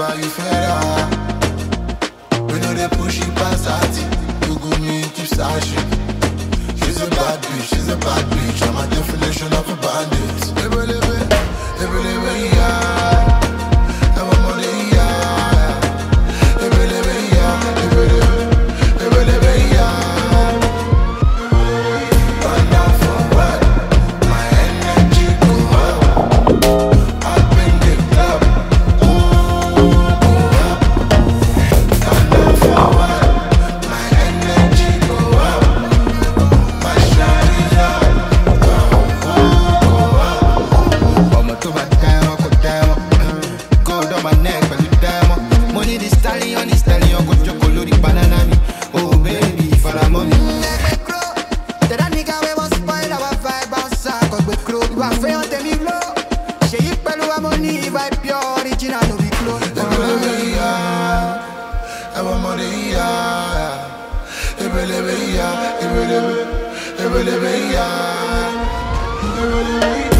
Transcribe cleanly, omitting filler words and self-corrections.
you fed. We know they push it past that. You go me keep searching. She's a bad bitch. I'm a definition of a bandit. Yeah. I'm a money, yeah. Run down for what? My energy go up. Up in the club. Go up. Run down for what? My energy go up. My shine is up. Go up. I'ma do my time, go down. Gold on my neck, but you diamond. Money this stallion, go chocolate banana me. Oh baby, for the money. That nigga we must spoil our vibe outside. Cause we grow, you are fair, tell me low. She you pelu our money, vibe pure, original, no be close. I'm a money, yeah.